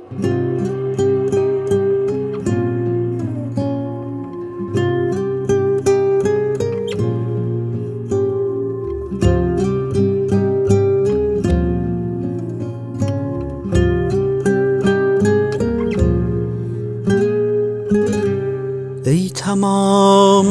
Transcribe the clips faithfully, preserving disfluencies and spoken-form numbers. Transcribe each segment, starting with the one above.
ای تمام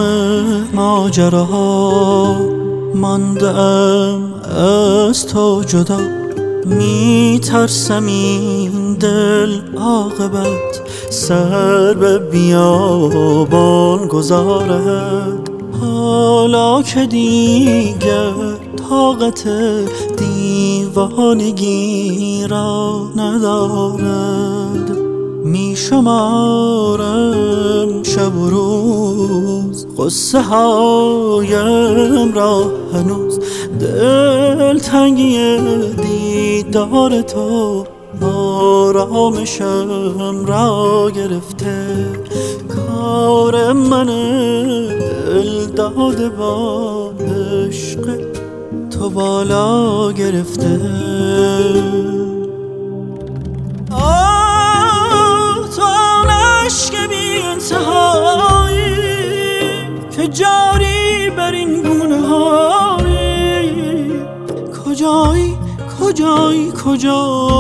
ماجراها ماندم از تو جدا، می ترسم این دل عاقبت سر به بیابان گذارد. حالا که دیگر طاقت دیوانگی را ندارد، می شمارم شب و روز قصه هایم را هنوز. دل تنگی دیدار تو آرامشم را گرفته، کار من دل داده با عشق تو بالا گرفته. که جاری بر این گونه هایی، کجایی کجایی کجایی؟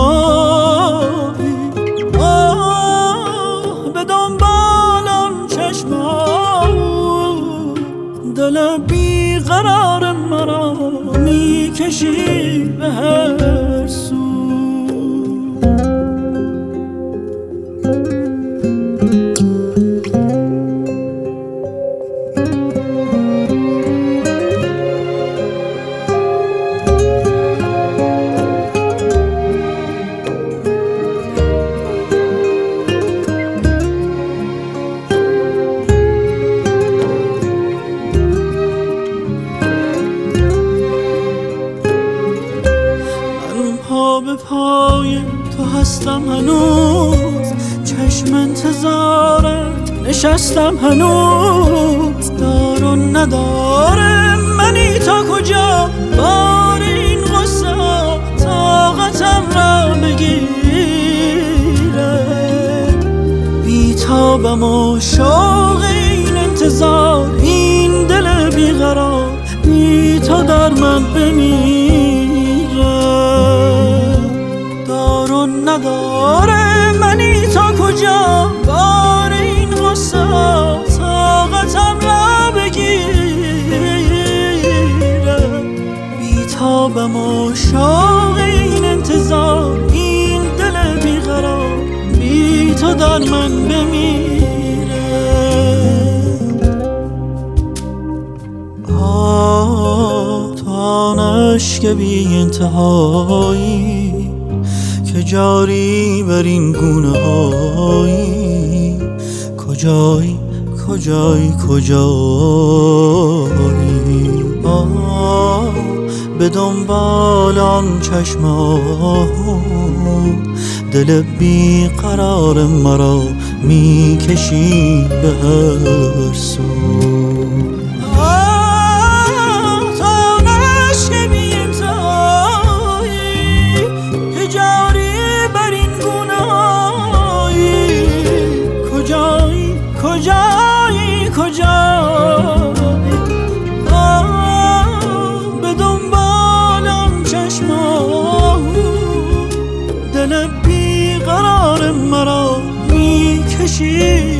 آه به دنبالم چشمام، دل بیقرار مرا میکشی به هر سو. به پای تو هستم هنوز، چشم انتظارت نشستم هنوز. دار و نداره منی تا کجا، بار این غصه طاقتم را بگیره. بیتابم و شوق این انتظار، این دل بیقرار بی تو در من بمیره. نداره منی تا کجا، بار این غصه طاقتم را بگیره. بیتابم و شوق این انتظار، این دل بیقرار بی تو در من بمیره. آه تو آن عشق بی انتهایی که جاری بر این گونه هایی، کجایی کجایی کجایی؟ آه به دنبال آن چشمام، دل بیقرار مرا میکشی به هر سو. کجایی کجایی؟ آه به دنبالم چشمام، دل بیقرار مرا میکشی